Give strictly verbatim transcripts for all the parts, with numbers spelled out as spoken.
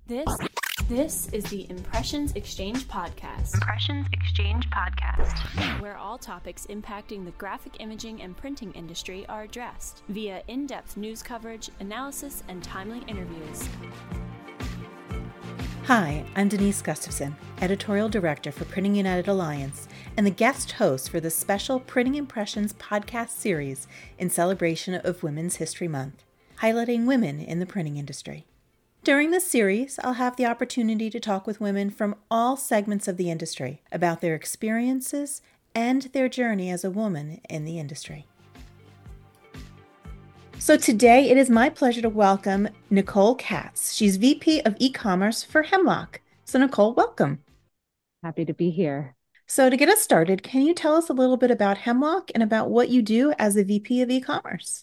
This this is the Impressions Exchange Podcast. Impressions Exchange Podcast. Where all topics impacting the graphic imaging and printing industry are addressed via in-depth news coverage, analysis, and timely interviews. Hi, I'm Denise Gustafson, Editorial Director for Printing United Alliance, and the guest host for the special Printing Impressions podcast series in celebration of Women's History Month, highlighting women in the printing industry. During this series, I'll have the opportunity to talk with women from all segments of the industry about their experiences and their journey as a woman in the industry. So today, it is my pleasure to welcome Nicole Katz. She's V P of E-commerce for Hemlock. So Nicole, welcome. Happy to be here. So to get us started, can you tell us a little bit about Hemlock and about what you do as the V P of E-commerce?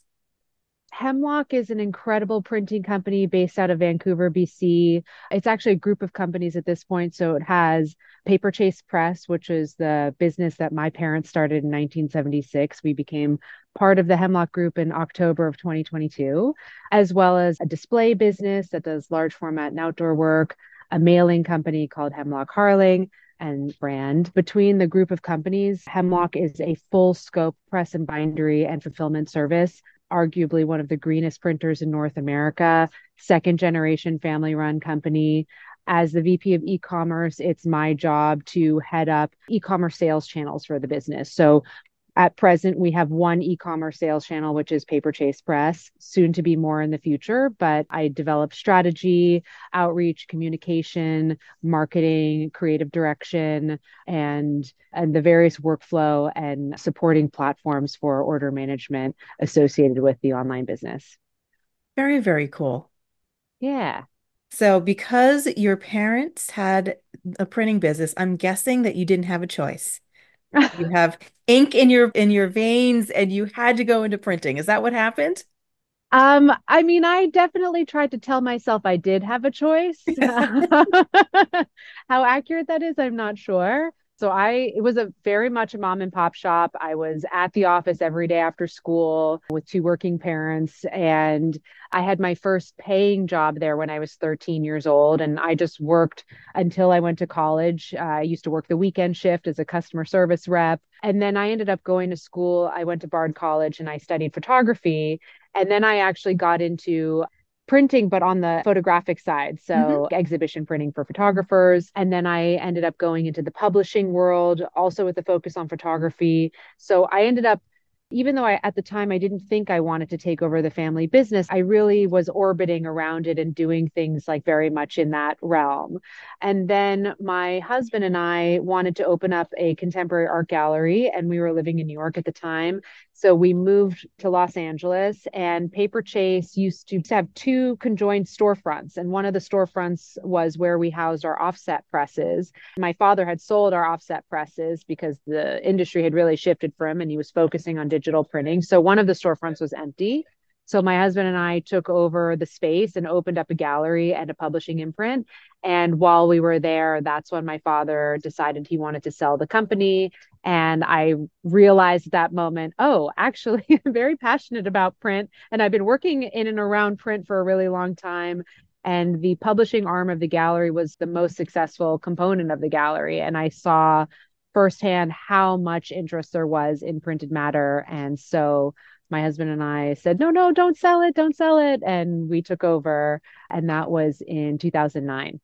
Hemlock is an incredible printing company based out of Vancouver, B C. It's actually a group of companies at this point. So it has Paperchase Press, which is the business that my parents started in nineteen seventy-six. We became part of the Hemlock Group in October of twenty twenty-two, as well as a display business that does large format and outdoor work, a mailing company called Hemlock Harling, and brand. Between the group of companies, Hemlock is a full scope press and bindery and fulfillment service, arguably one of the greenest printers in North America, second generation family run company. As the V P of e-commerce, it's my job to head up e-commerce sales channels for the business. So at present, we have one e-commerce sales channel, which is Paperchase Press, soon to be more in the future. But I develop strategy, outreach, communication, marketing, creative direction, and, and the various workflow and supporting platforms for order management associated with the online business. Very, very cool. Yeah. So because your parents had a printing business, I'm guessing that you didn't have a choice. You have ink in your in your veins and you had to go into printing. Is that what happened? Um, I mean, I definitely tried to tell myself I did have a choice. How accurate that is, I'm not sure. So I, it was a very much a mom and pop shop. I was at the office every day after school with two working parents. And I had my first paying job there when I was thirteen years old. And I just worked until I went to college. Uh, I used to work the weekend shift as a customer service rep. And then I ended up going to school. I went to Bard College and I studied photography. And then I actually got into printing, but on the photographic side. So mm-hmm. exhibition printing for photographers. And then I ended up going into the publishing world, also with a focus on photography. So I ended up, even though I, at the time, I didn't think I wanted to take over the family business, I really was orbiting around it and doing things like very much in that realm. And then my husband and I wanted to open up a contemporary art gallery, and we were living in New York at the time. So we moved to Los Angeles, and Paperchase used to have two conjoined storefronts. And one of the storefronts was where we housed our offset presses. My father had sold our offset presses because the industry had really shifted for him and he was focusing on digital printing. So one of the storefronts was empty. So my husband and I took over the space and opened up a gallery and a publishing imprint. And while we were there, that's when my father decided he wanted to sell the company. And I realized at that moment, oh, actually, I'm very passionate about print. And I've been working in and around print for a really long time. And the publishing arm of the gallery was the most successful component of the gallery. And I saw firsthand how much interest there was in printed matter. And so my husband and I said, no, no, don't sell it. Don't sell it. And we took over. And that was in two thousand nine.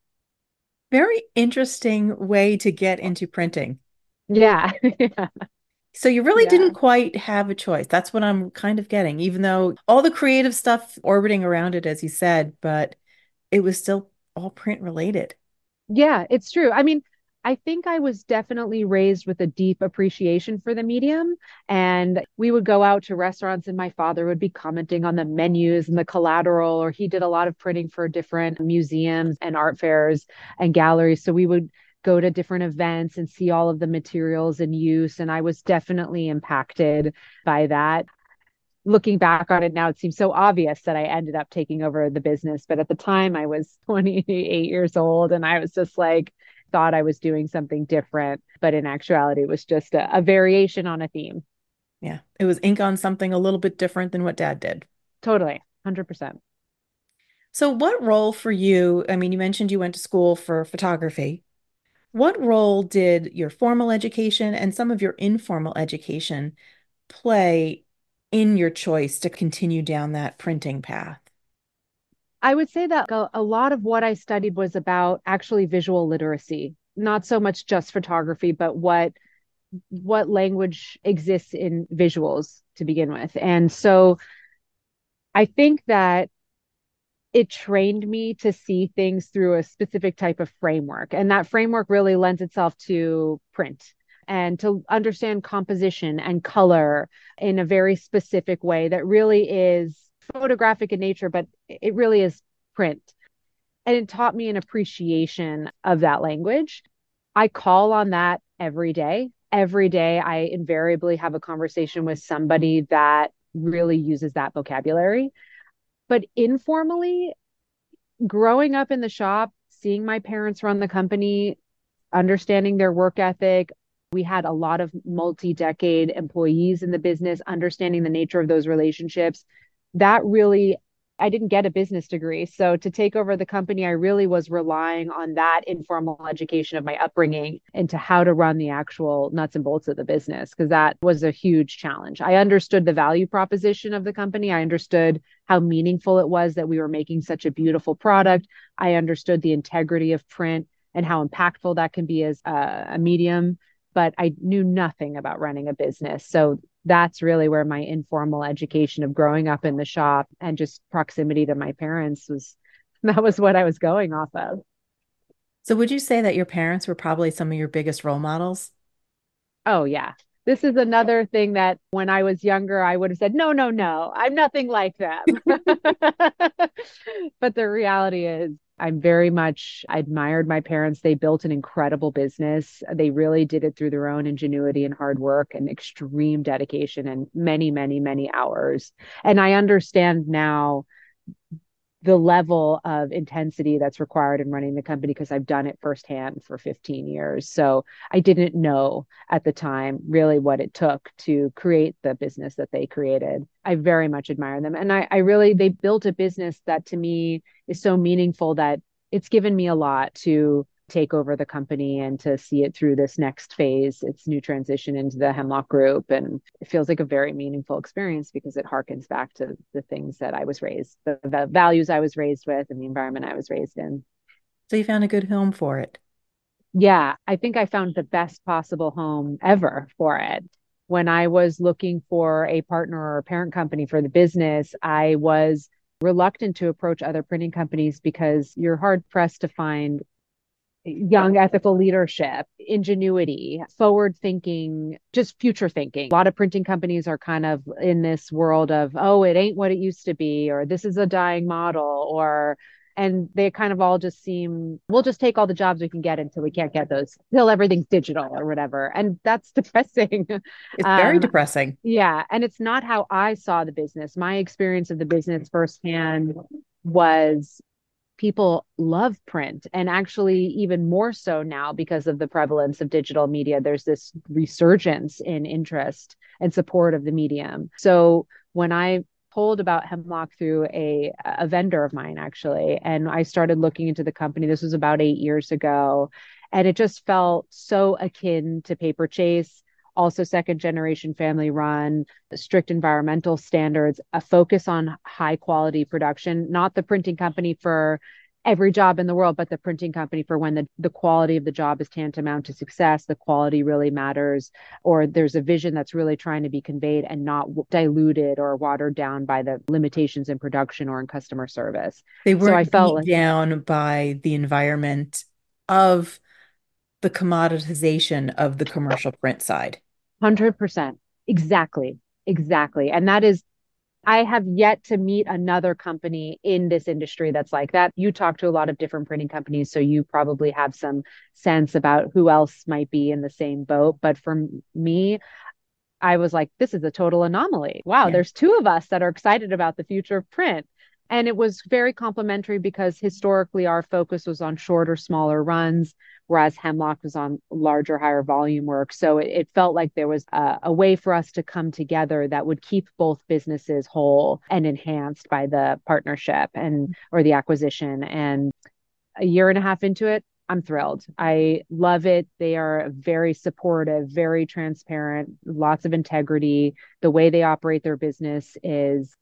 Very interesting way to get into printing. Yeah. yeah. So you really Yeah. didn't quite have a choice. That's what I'm kind of getting, even though all the creative stuff orbiting around it, as you said, but it was still all print related. Yeah, it's true. I mean, I think I was definitely raised with a deep appreciation for the medium. And we would go out to restaurants and my father would be commenting on the menus and the collateral, or he did a lot of printing for different museums and art fairs and galleries. So we would go to different events and see all of the materials in use. And I was definitely impacted by that. Looking back on it now, it seems so obvious that I ended up taking over the business. But at the time I was twenty-eight years old and I was just like, thought I was doing something different, but in actuality, it was just a, a variation on a theme. Yeah. It was ink on something a little bit different than what Dad did. Totally. one hundred percent. So, what role for you? I mean, you mentioned you went to school for photography. What role did your formal education and some of your informal education play in your choice to continue down that printing path? I would say that a, a lot of what I studied was about actually visual literacy, not so much just photography, but what what language exists in visuals to begin with. And so I think that it trained me to see things through a specific type of framework. And that framework really lends itself to print and to understand composition and color in a very specific way that really is photographic in nature, but it really is print. And it taught me an appreciation of that language. I call on that every day. Every day, I invariably have a conversation with somebody that really uses that vocabulary. But informally, growing up in the shop, seeing my parents run the company, understanding their work ethic, we had a lot of multi-decade employees in the business, understanding the nature of those relationships. That really, I didn't get a business degree. So to take over the company, I really was relying on that informal education of my upbringing into how to run the actual nuts and bolts of the business, because that was a huge challenge. I understood the value proposition of the company. I understood how meaningful it was that we were making such a beautiful product. I understood the integrity of print and how impactful that can be as a, a medium, but I knew nothing about running a business. So that's really where my informal education of growing up in the shop and just proximity to my parents was, that was what I was going off of. So, would you say that your parents were probably some of your biggest role models? Oh, yeah. This is another thing that when I was younger, I would have said, no, no, no, I'm nothing like them. But the reality is, I'm very much admired my parents. They built an incredible business. They really did it through their own ingenuity and hard work and extreme dedication and many, many, many hours. And I understand now the level of intensity that's required in running the company because I've done it firsthand for fifteen years. So I didn't know at the time really what it took to create the business that they created. I very much admire them. And I, I really, they built a business that to me is so meaningful that it's given me a lot to take over the company and to see it through this next phase, its new transition into the Hemlock Group. And it feels like a very meaningful experience because it harkens back to the things that I was raised, the, the values I was raised with and the environment I was raised in. So, you found a good home for it. Yeah, I think I found the best possible home ever for it. When I was looking for a partner or a parent company for the business, I was reluctant to approach other printing companies because you're hard pressed to find young ethical leadership, ingenuity, forward thinking, just future thinking. A lot of printing companies are kind of in this world of, oh, it ain't what it used to be, or this is a dying model, or, and they kind of all just seem, we'll just take all the jobs we can get until we can't get those, till everything's digital or whatever. And that's depressing. It's very um, depressing. yeah. And it's not how I saw the business. My experience of the business firsthand was people love print, and actually even more so now because of the prevalence of digital media. There's this resurgence in interest and support of the medium. So when I told about Hemlock through a a vendor of mine, actually, and I started looking into the company, this was about eight years ago, and it just felt so akin to Paper Chase. Also second generation family run, strict environmental standards, a focus on high quality production, not the printing company for every job in the world, but the printing company for when the, the quality of the job is tantamount to success, the quality really matters, or there's a vision that's really trying to be conveyed and not diluted or watered down by the limitations in production or in customer service. They So I weren't felt beat like down by the environment of the commoditization of the commercial print side. one hundred percent. Exactly. Exactly. And that is, I have yet to meet another company in this industry that's like that. You talk to a lot of different printing companies, so you probably have some sense about who else might be in the same boat. But for me, I was like, this is a total anomaly. Wow, Yeah. there's two of us that are excited about the future of print. And it was very complementary because historically our focus was on shorter, smaller runs, whereas Hemlock was on larger, higher volume work. So it, it felt like there was a, a way for us to come together that would keep both businesses whole and enhanced by the partnership and or the acquisition. And a year and a half into it, I'm thrilled. I love it. They are very supportive, very transparent, lots of integrity. The way they operate their business is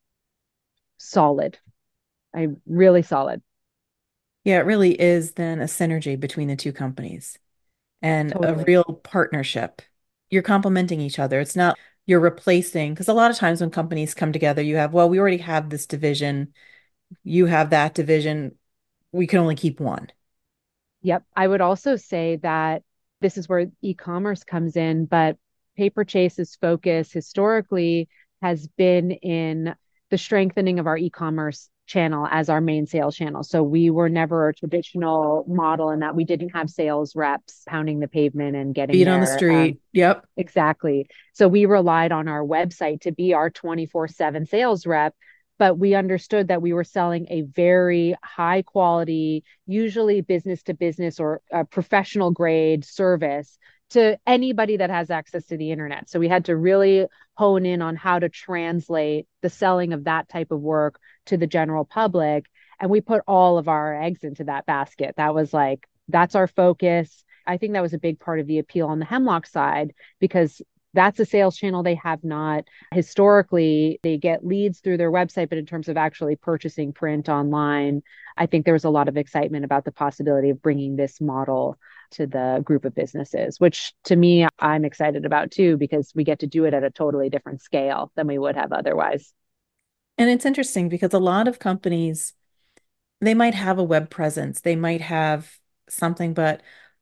solid. I really solid. Yeah, it really is then a synergy between the two companies and a Totally. real partnership. You're complementing each other. It's not you're replacing, because a lot of times when companies come together, you have, well, we already have this division, you have that division, we can only keep one. Yep. I would also say that this is where e-commerce comes in, but Paperchase's focus historically has been in the strengthening of our e-commerce channel as our main sales channel. So we were never a traditional model in that we didn't have sales reps pounding the pavement and getting Feet on the there. Um, street. Yep. exactly. So we relied on our website to be our twenty-four seven sales rep, but we understood that we were selling a very high quality, usually business to business or a professional grade service to anybody that has access to the internet. So we had to really hone in on how to translate the selling of that type of work to the general public. And we put all of our eggs into that basket. That was like, that's our focus. I think that was a big part of the appeal on the Hemlock side, because that's a sales channel they have not. Historically, they get leads through their website, but in terms of actually purchasing print online, I think there was a lot of excitement about the possibility of bringing this model to the group of businesses, which to me, I'm excited about too, because we get to do it at a totally different scale than we would have otherwise. And it's interesting because a lot of companies, they might have a web presence, they might have something, but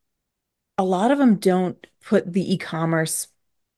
a lot of them don't put the e-commerce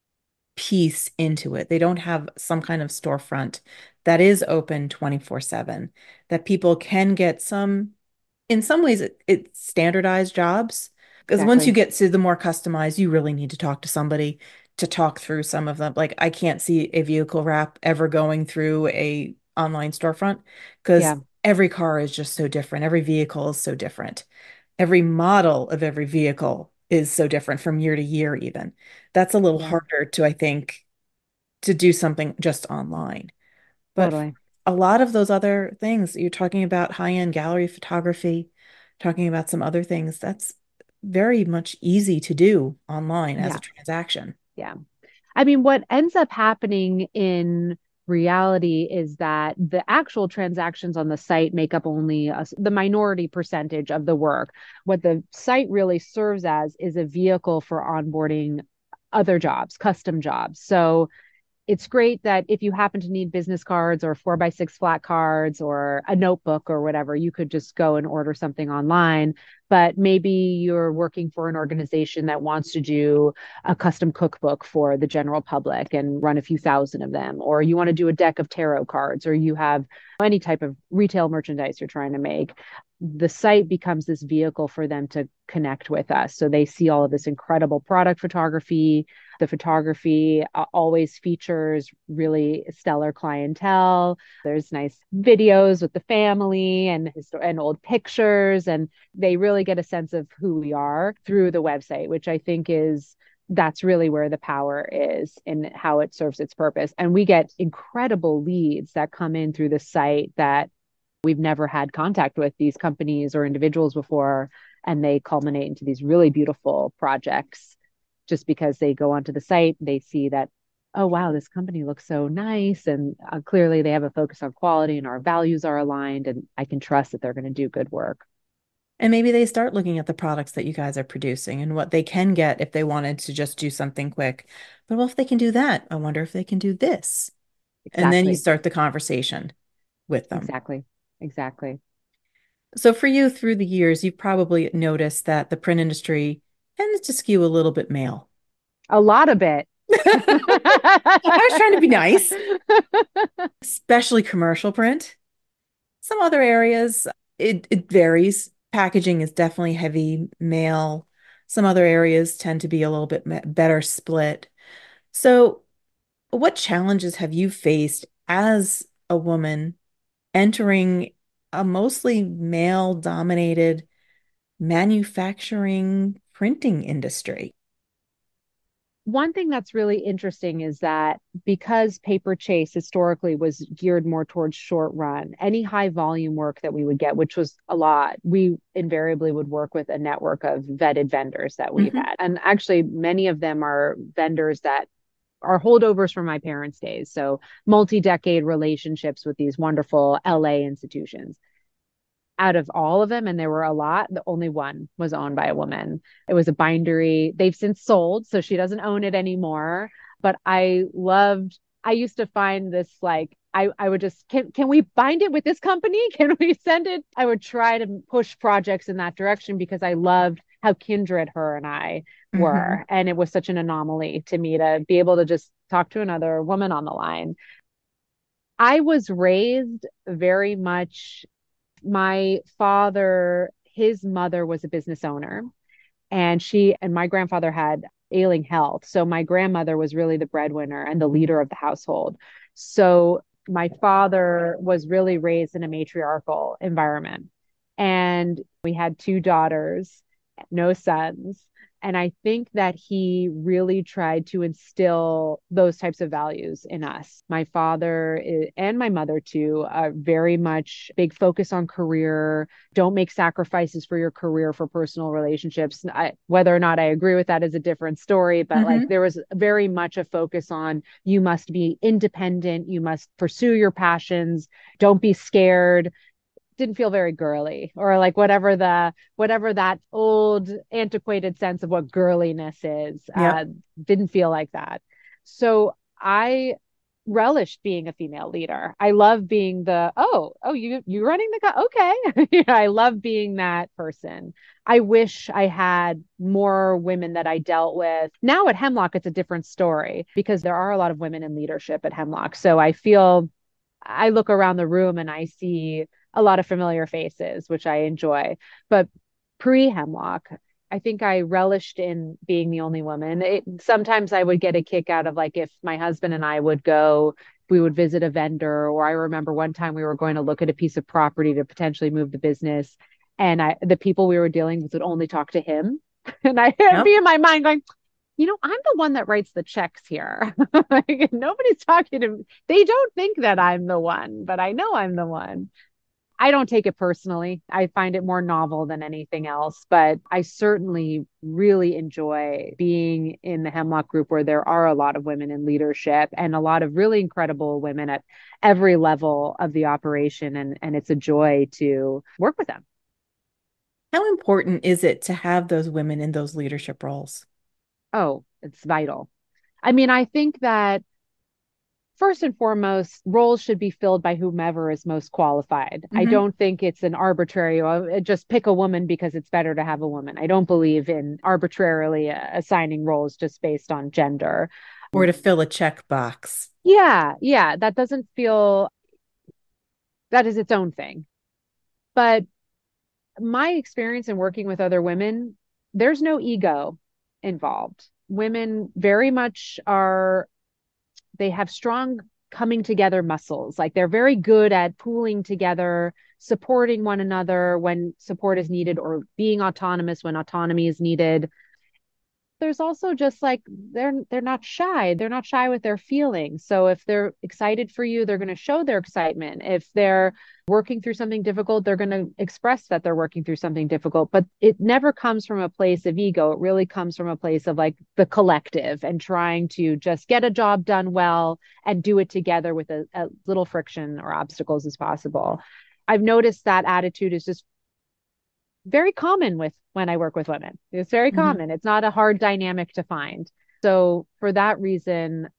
piece into it. They don't have some kind of storefront that is open twenty-four seven, that people can get some, in some ways, it, it's standardized jobs. Because once you Exactly. get to the more customized, you really need to talk to somebody to talk through some of them. Like I can't see a vehicle wrap ever going through a online storefront because Yeah, every car is just so different. Every vehicle is so different. Every model of every vehicle is so different from year to year, even. That's a little yeah, harder to, I think, to do something just online. But totally. a lot of those other things, you're talking about high-end gallery photography, talking about some other things, that's very much easy to do online as a Yeah, transaction. yeah. I mean, what ends up happening in reality is that the actual transactions on the site make up only a, the minority percentage of the work. What the site really serves as is a vehicle for onboarding other jobs, custom jobs. So it's great that if you happen to need business cards or four by six flat cards or a notebook or whatever, you could just go and order something online. But maybe you're working for an organization that wants to do a custom cookbook for the general public and run a few thousand of them, or you want to do a deck of tarot cards, or you have any type of retail merchandise you're trying to make. The site becomes this vehicle for them to connect with us. So they see all of this incredible product photography. The photography uh, always features really stellar clientele. There's nice videos with the family and and old pictures, and they really get a sense of who we are through the website, which I think is that's really where the power is in how it serves its purpose. And we get incredible leads that come in through the site that we've never had contact with these companies or individuals before, and they culminate into these really beautiful projects just because they go onto the site, they see that, oh, wow, this company looks so nice. And uh, clearly they have a focus on quality and our values are aligned. And I can trust that they're going to do good work. And maybe they start looking at the products that you guys are producing and what they can get if they wanted to just do something quick. But well, if they can do that, I wonder if they can do this. And then you Exactly. start the conversation with them. Exactly. Exactly. So for you through the years, you've probably noticed that the print industry tends to skew a little bit male. A lot of it. I was trying to be nice, especially commercial print. Some other areas, it, it varies. Packaging is definitely heavy male. Some other areas tend to be a little bit me- better split. So, what challenges have you faced as a woman entering a mostly male dominated manufacturing printing industry. One thing that's really interesting is that because paper chase historically was geared more towards short run, any high volume work that we would get, which was a lot, we invariably would work with a network of vetted vendors that we've Mhm. had. And actually, many of them are vendors that are holdovers from my parents' days. So multi-decade relationships with these wonderful L A institutions. Out of all of them, and there were a lot, the only one was owned by a woman. It was a bindery. They've since sold, so she doesn't own it anymore. But I loved, I used to find this like, I, I would just, can, can we bind it with this company? Can we send it? I would try to push projects in that direction because I loved how kindred her and I Mhm. were. And it was such an anomaly to me to be able to just talk to another woman on the line. I was raised very much, my father, his mother was a business owner, and she and my grandfather had ailing health. So my grandmother was really the breadwinner and the leader of the household. So my father was really raised in a matriarchal environment. And we had two daughters, no sons. And I think that he really tried to instill those types of values in us. My father and my mother, too, are very much big focus on career. Don't make sacrifices for your career for personal relationships. I, whether or not I agree with that is a different story. But like Mhm. there was very much a focus on you must be independent. You must pursue your passions. Don't be scared. Didn't feel very girly, or like whatever the whatever that old antiquated sense of what girliness is, uh Yep. didn't feel like that. So I relished being a female leader. I love being the, oh oh you you running the co- okay. Yeah, I love being that person. I wish I had more women that I dealt with. Now at Hemlock it's a different story because there are a lot of women in leadership at Hemlock, so I feel, I look around the room and I see a lot of familiar faces, which I enjoy. But pre Hemlock, I think I relished in being the only woman. It, sometimes I would get a kick out of like if my husband and I would go, we would visit a vendor, or I remember one time we were going to look at a piece of property to potentially move the business. And I, the people we were dealing with would only talk to him. And I'd Yep. be in my mind going, you know, I'm the one that writes the checks here. Like, nobody's talking to me. They don't think that I'm the one, but I know I'm the one. I don't take it personally. I find it more novel than anything else, but I certainly really enjoy being in the Hemlock group where there are a lot of women in leadership and a lot of really incredible women at every level of the operation. And, and it's a joy to work with them. How important is it to have those women in those leadership roles? Oh, it's vital. I mean, I think that first and foremost, roles should be filled by whomever is most qualified. I Hmm. don't think it's an arbitrary, oh, just pick a woman because it's better to have a woman. I don't believe in arbitrarily uh, assigning roles just based on gender. Or to fill a checkbox? Yeah, yeah, that doesn't feel, that is its own thing. But my experience in working with other women, there's no ego involved. Women very much are, they have strong coming together muscles. Like they're very good at pooling together, supporting one another when support is needed, or being autonomous when autonomy is needed. There's also just like they're they're not shy. They're not shy with their feelings. So if they're excited for you, they're going to show their excitement. If they're working through something difficult, they're going to express that they're working through something difficult. But it never comes from a place of ego. It really comes from a place of like the collective and trying to just get a job done well and do it together with a, a little friction or obstacles as possible. I've noticed that attitude is just very common with when I work with women. It's very Hmm. common. It's not a hard dynamic to find. So for that reason,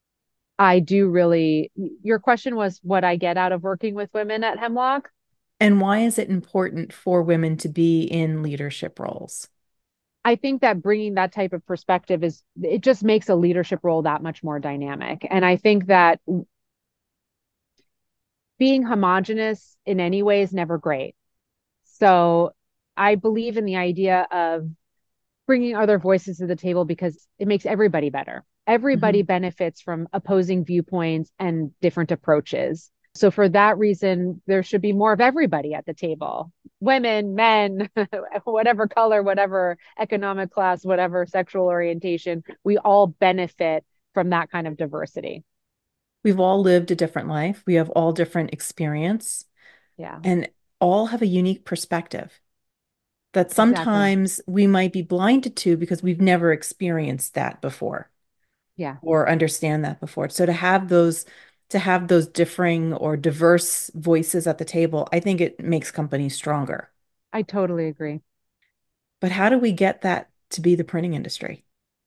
I do really, your question was what I get out of working with women at Hemlock. And why is it important for women to be in leadership roles? I think that bringing that type of perspective is, it just makes a leadership role that much more dynamic. And I think that being homogenous in any way is never great. So I believe in the idea of bringing other voices to the table because it makes everybody better. Everybody Hmm. benefits from opposing viewpoints and different approaches. So for that reason, there should be more of everybody at the table. Women, men, whatever color, whatever economic class, whatever sexual orientation, we all benefit from that kind of diversity. We've all lived a different life. We have all different experience Yeah, and all have a unique perspective that exactly. sometimes we might be blinded to because we've never experienced that before Yeah, or understand that before. So to have those to have those differing or diverse voices at the table, I think it makes companies stronger. I totally agree. But how do we get that to be the printing industry?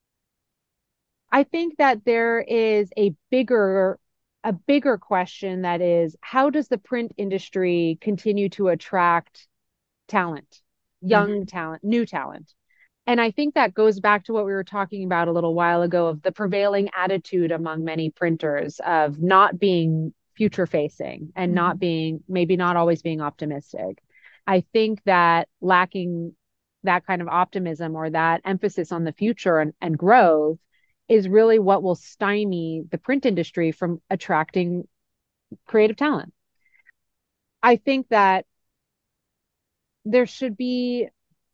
I think that there is a bigger a bigger question that is how does the print industry continue to attract talent, Mhm. young talent, new talent? And I think that goes back to what we were talking about a little while ago of the prevailing attitude among many printers of not being future facing and not Mhm. being, maybe not always being optimistic. I think that lacking that kind of optimism or that emphasis on the future and, and growth is really what will stymie the print industry from attracting creative talent. I think that there should be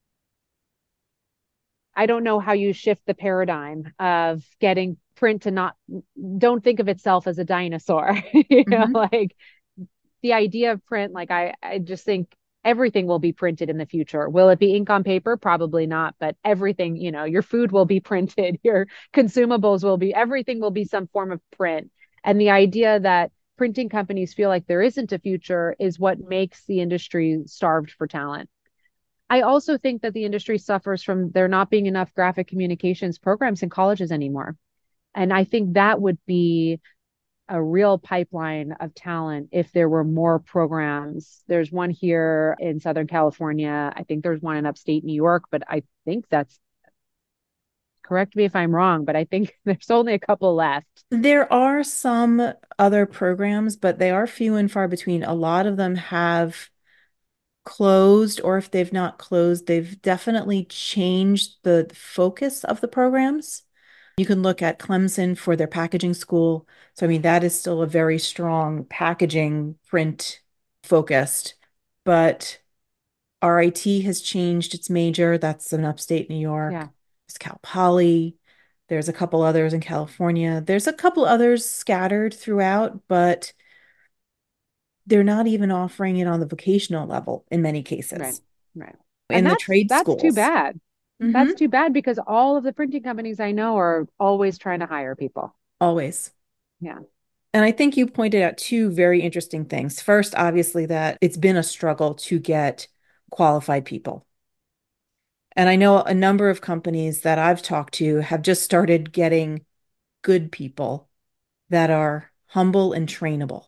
I don't know how you shift the paradigm of getting print to not don't think of itself as a dinosaur. you know, Mhm. like the idea of print, like I, I just think everything will be printed in the future. Will it be ink on paper? Probably not, but everything, you know, your food will be printed, your consumables will be, everything will be some form of print. And the idea that printing companies feel like there isn't a future is what makes the industry starved for talent. I also think that the industry suffers from there not being enough graphic communications programs in colleges anymore. And I think that would be a real pipeline of talent if there were more programs. There's one here in Southern California. I think there's one in upstate New York, but I think that's correct me if I'm wrong, but I think there's only a couple left. There are some other programs, but they are few and far between. A lot of them have closed, or if they've not closed, they've definitely changed the focus of the programs. You can look at Clemson for their packaging school. So, I mean, that is still a very strong packaging print focused, but R I T has changed its major. That's in upstate New Yeah, York. There's Cal Poly. There's a couple others in California. There's a couple others scattered throughout, but they're not even offering it on the vocational level in many right, cases. right. And In the that's trade that's too schools. bad. Hmm. That's too bad because all of the printing companies I know are always trying to hire people. Always. Yeah. And I think you pointed out two very interesting things. First, obviously, that it's been a struggle to get qualified people. And I know a number of companies that I've talked to have just started getting good people that are humble and trainable.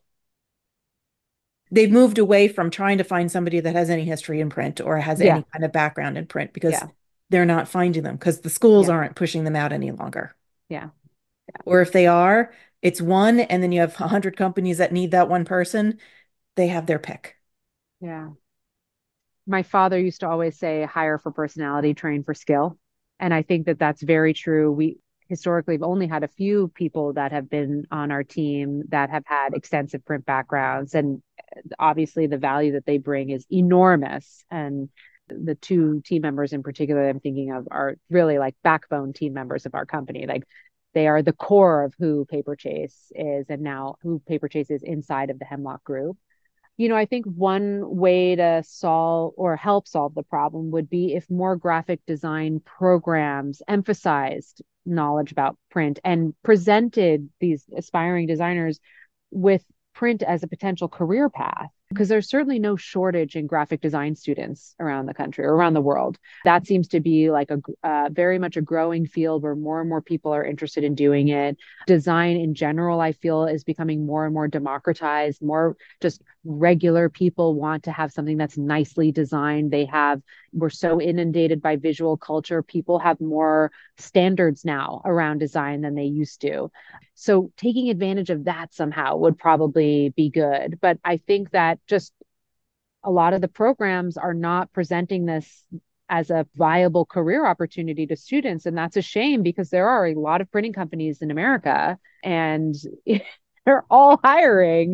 They've moved away from trying to find somebody that has any history in print or has Yeah. any kind of background in print because Yeah. they're not finding them because the schools Yeah. aren't pushing them out any longer. Yeah. Or if they are, it's one, and then you have a hundred companies that need that one person. They have their pick. Yeah. My father used to always say hire for personality, train for skill. And I think that that's very true. We historically have only had a few people that have been on our team that have had extensive print backgrounds. And obviously, the value that they bring is enormous. And the two team members in particular that I'm thinking of are really like backbone team members of our company. Like they are the core of who Paper Chase is and now who Paper Chase is inside of the Hemlock Group. You know, I think one way to solve or help solve the problem would be if more graphic design programs emphasized knowledge about print and presented these aspiring designers with print as a potential career path because there's certainly no shortage in graphic design students around the country or around the world. That seems to be like a uh, very much a growing field where more and more people are interested in doing it. Design in general, I feel, is becoming more and more democratized. More just regular people want to have something that's nicely designed. They have we're so inundated by visual culture. People have more standards now around design than they used to. So taking advantage of that somehow would probably be good. But I think that just a lot of the programs are not presenting this as a viable career opportunity to students. And that's a shame because there are a lot of printing companies in America and they're all hiring.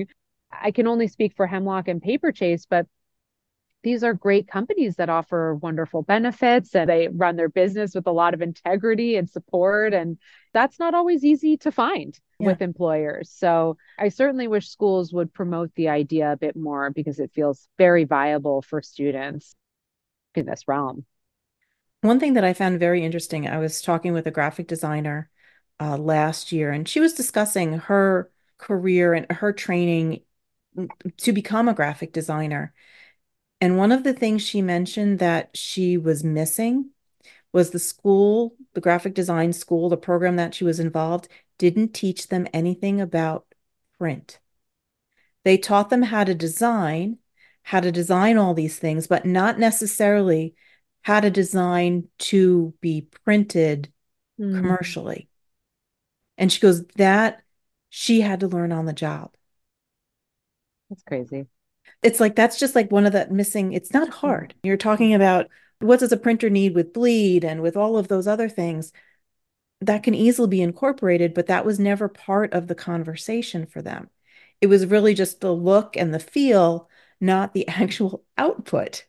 I can only speak for Hemlock and Paperchase, but these are great companies that offer wonderful benefits and they run their business with a lot of integrity and support. And that's not always easy to find Yeah. with employers. So I certainly wish schools would promote the idea a bit more because it feels very viable for students in this realm. One thing that I found very interesting, I was talking with a graphic designer uh, last year, and she was discussing her career and her training to become a graphic designer. And one of the things she mentioned that she was missing was the school, the graphic design school, the program that she was involved, didn't teach them anything about print. They taught them how to design, how to design all these things, but not necessarily how to design to be printed Mm, commercially. And she goes, that she had to learn on the job. that's crazy. It's like, that's just like one of the missing, it's not hard. You're talking about what does a printer need with bleed and with all of those other things that can easily be incorporated, but that was never part of the conversation for them. It was really just the look and the feel, not the actual output.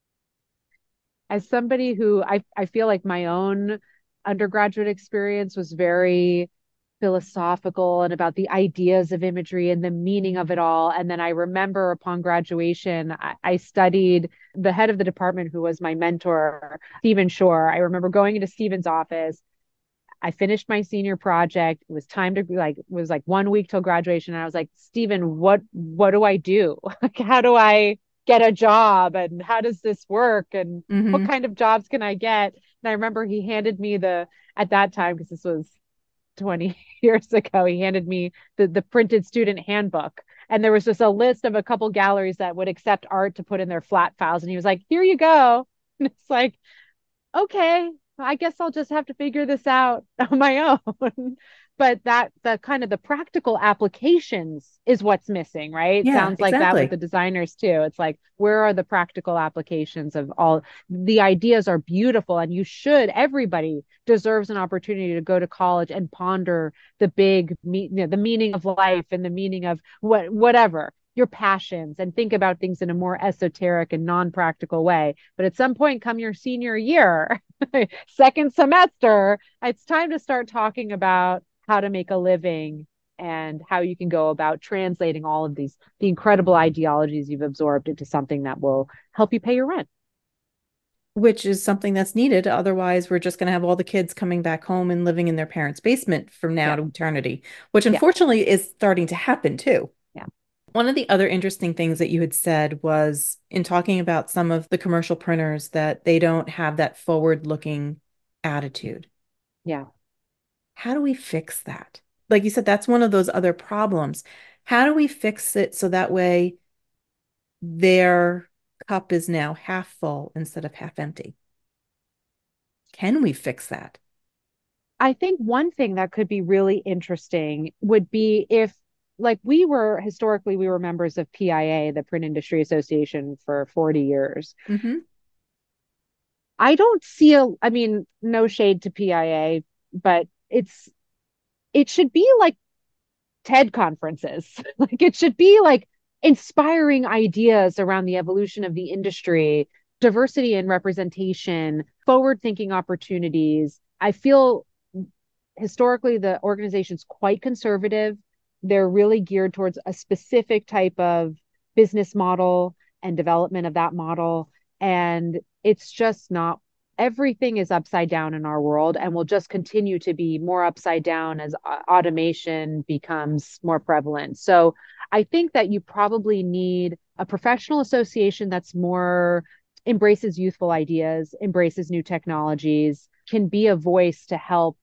As somebody who I, I feel like my own undergraduate experience was very philosophical and about the ideas of imagery and the meaning of it all. And then I remember upon graduation, I, I studied the head of the department who was my mentor, Stephen Shore. I remember going into Stephen's office. I finished my senior project. It was time to like, it was like one week till graduation. And I was like, Stephen, what, what do I do? Like, how do I get a job? And how does this work? And what Mm-hmm. kind of jobs can I get? And I remember he handed me the, at that time, because this was twenty years ago, he handed me the, the printed student handbook. And there was just a list of a couple galleries that would accept art to put in their flat files. And he was like, here you go. And it's like, okay, I guess I'll just have to figure this out on my own. But that the kind of the practical applications is what's missing, right? Yeah, Sounds like that with exactly. the designers too. It's like, where are the practical applications of all the ideas are beautiful and you should, everybody deserves an opportunity to go to college and ponder the big, you know, the meaning of life and the meaning of what, whatever your passions and think about things in a more esoteric and non-practical way. But at some point, come your senior year, second semester, it's time to start talking about how to make a living and how you can go about translating all of these the incredible ideologies you've absorbed into something that will help you pay your rent. Which is something that's needed. Otherwise, we're just going to have all the kids coming back home and living in their parents' basement from now Yeah. to eternity, which Yeah. unfortunately is starting to happen too. Yeah. One of the other interesting things that you had said was in talking about some of the commercial printers that they don't have that forward-looking attitude. Yeah. How do we fix that? Like you said, that's one of those other problems. How do we fix it so that way their cup is now half full instead of half empty? Can we fix that? I think one thing that could be really interesting would be if, like, we were historically, we were members of P I A, the Print Industry Association, for forty years. Mm-hmm. I don't see a, I mean, no shade to P I A, but it's, it should be like TED conferences. Like, it should be like inspiring ideas around the evolution of the industry, diversity and representation, forward thinking opportunities. I feel historically the organization's quite conservative. They're really geared towards a specific type of business model and development of that model. And it's just not, everything is upside down in our world and will just continue to be more upside down as automation becomes more prevalent. So I think that you probably need a professional association that's more embraces youthful ideas, embraces new technologies, can be a voice to help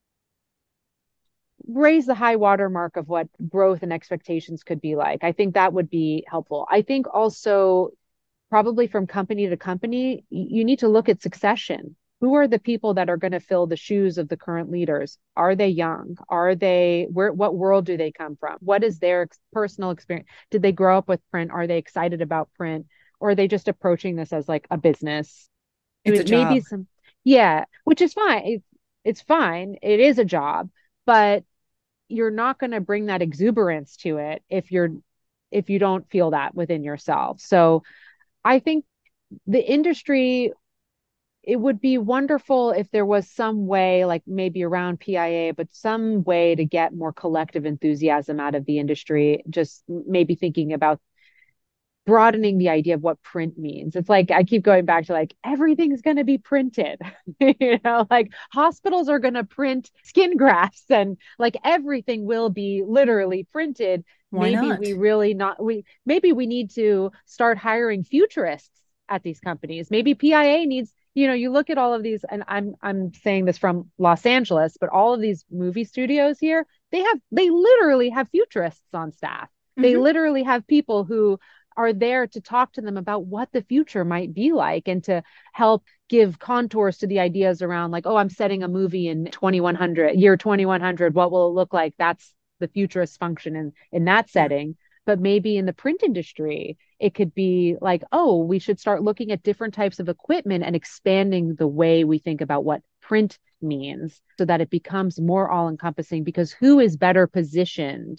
raise the high water mark of what growth and expectations could be like. I think that would be helpful. I think also probably from company to company, you need to look at succession. Who are the people that are going to fill the shoes of the current leaders? Are they young? Are they, where, what world do they come from? What is their personal experience? Did they grow up with print? Are they excited about print? Or are they just approaching this as like a business? It's a Maybe job. some, yeah, which is fine. It, it's fine. It is a job, but you're not going to bring that exuberance to it if you're if you don't feel that within yourself. So I think the industry, it would be wonderful if there was some way, like maybe around P I A, but some way to get more collective enthusiasm out of the industry. Just maybe thinking about broadening the idea of what print means. It's like I keep going back to like everything's going to be printed. You know, like hospitals are going to print skin grafts and like everything will be literally printed. Why Maybe not? we really not we maybe we need to start hiring futurists at these companies. Maybe P I A needs, you know, you look at all of these, and I'm I'm saying this from Los Angeles, but all of these movie studios here, they have they literally have futurists on staff. They Mhm. literally have people who are there to talk to them about what the future might be like and to help give contours to the ideas around like, oh, I'm setting a movie in twenty-one hundred, year twenty-one hundred. What will it look like? That's the futurist function in, in that Yeah. setting. But maybe in the print industry, it could be like, oh, we should start looking at different types of equipment and expanding the way we think about what print means so that it becomes more all encompassing, because who is better positioned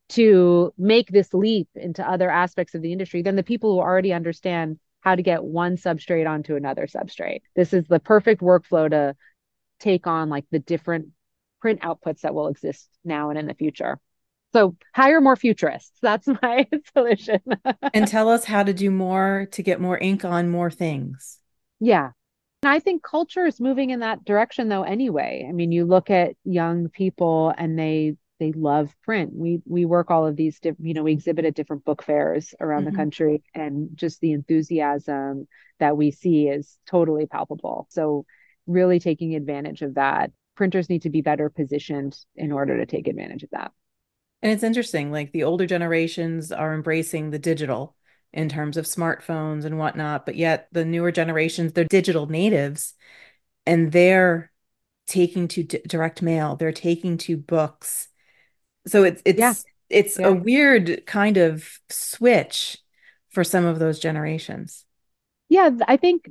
to make this leap into other aspects of the industry than the people who already understand how to get one substrate onto another substrate. This is the perfect workflow to take on like the different print outputs that will exist now and in the future. So hire more futurists. That's my solution. And tell us how to do more to get more ink on more things. Yeah. And I think culture is moving in that direction though anyway. I mean, you look at young people and they they love print. We we work all of these, diff- you know, we exhibit at different book fairs around the Mhm. country, and just the enthusiasm that we see is totally palpable. So really taking advantage of that. Printers need to be better positioned in order to take advantage of that. And it's interesting, like the older generations are embracing the digital in terms of smartphones and whatnot, but yet the newer generations, they're digital natives and they're taking to d direct mail, they're taking to books. So it's Yeah. it's it's a Yeah. weird kind of switch for some of those generations. Yeah. I think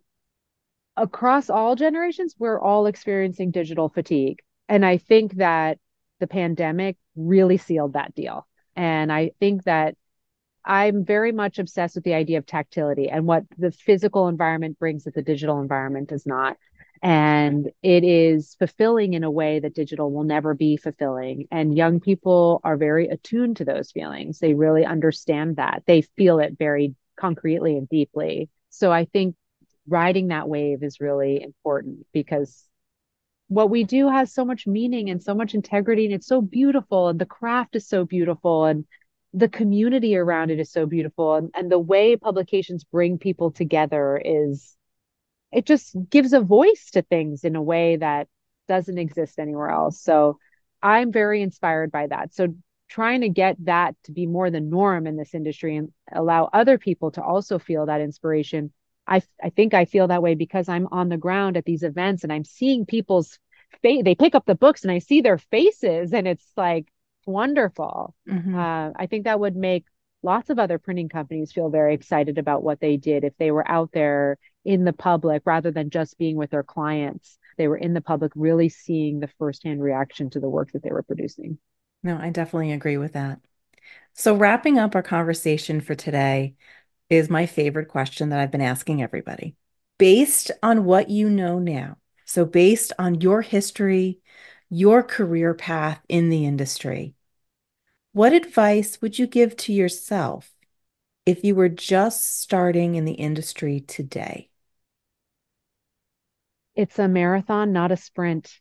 across all generations, we're all experiencing digital fatigue. And I think that the pandemic really sealed that deal. And I think that I'm very much obsessed with the idea of tactility and what the physical environment brings that the digital environment does not. And it is fulfilling in a way that digital will never be fulfilling. And young people are very attuned to those feelings. They really understand that. They feel it very concretely and deeply. So I think riding that wave is really important, because what we do has so much meaning and so much integrity, and it's so beautiful, and the craft is so beautiful, and the community around it is so beautiful, and, and the way publications bring people together is, it just gives a voice to things in a way that doesn't exist anywhere else. So I'm very inspired by that. So trying to get that to be more the norm in this industry and allow other people to also feel that inspiration. I, I think I feel that way because I'm on the ground at these events and I'm seeing people's face. They pick up the books and I see their faces, and it's like wonderful. Mhm. Uh, I think that would make lots of other printing companies feel very excited about what they did if they were out there in the public rather than just being with their clients. They were in the public, really seeing the firsthand reaction to the work that they were producing. No, I definitely agree with that. So wrapping up our conversation for today is my favorite question that I've been asking everybody. Based on what you know now, so based on your history, your career path in the industry, what advice would you give to yourself if you were just starting in the industry today? It's a marathon, not a sprint.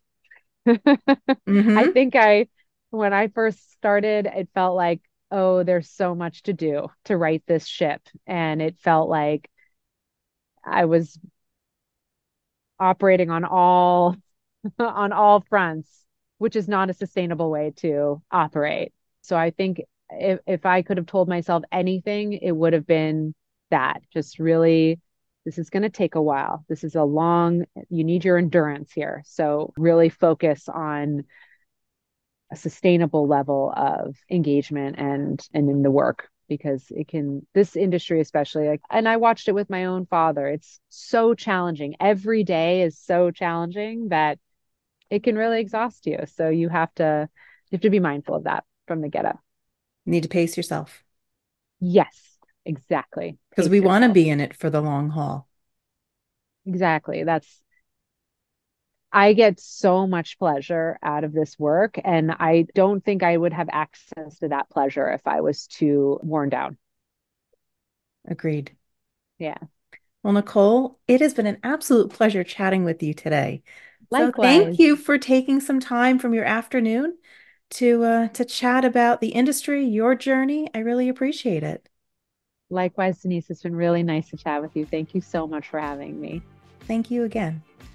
I Mm-hmm. think I, when I first started, it felt like, oh, there's so much to do to right this ship. And it felt like I was operating on all on all fronts, which is not a sustainable way to operate. So I think if, if I could have told myself anything, it would have been that just really, this is going to take a while. This is a long, you need your endurance here. So really focus on a sustainable level of engagement and and in the work, because it can, this industry especially, like, and I watched it with my own father, it's so challenging. Every day is so challenging that it can really exhaust you. So you have to you have to be mindful of that from the get up. You need to pace yourself. Yes, exactly. Because Pace we want to yourself. be in it for the long haul. Exactly. That's, I get so much pleasure out of this work, and I don't think I would have access to that pleasure if I was too worn down. Agreed. Yeah. Well, Nicole, it has been an absolute pleasure chatting with you today. So thank Likewise. you for taking some time from your afternoon to uh, to chat about the industry, your journey. I really appreciate it. Likewise, Denise, it's been really nice to chat with you. Thank you so much for having me. Thank you again.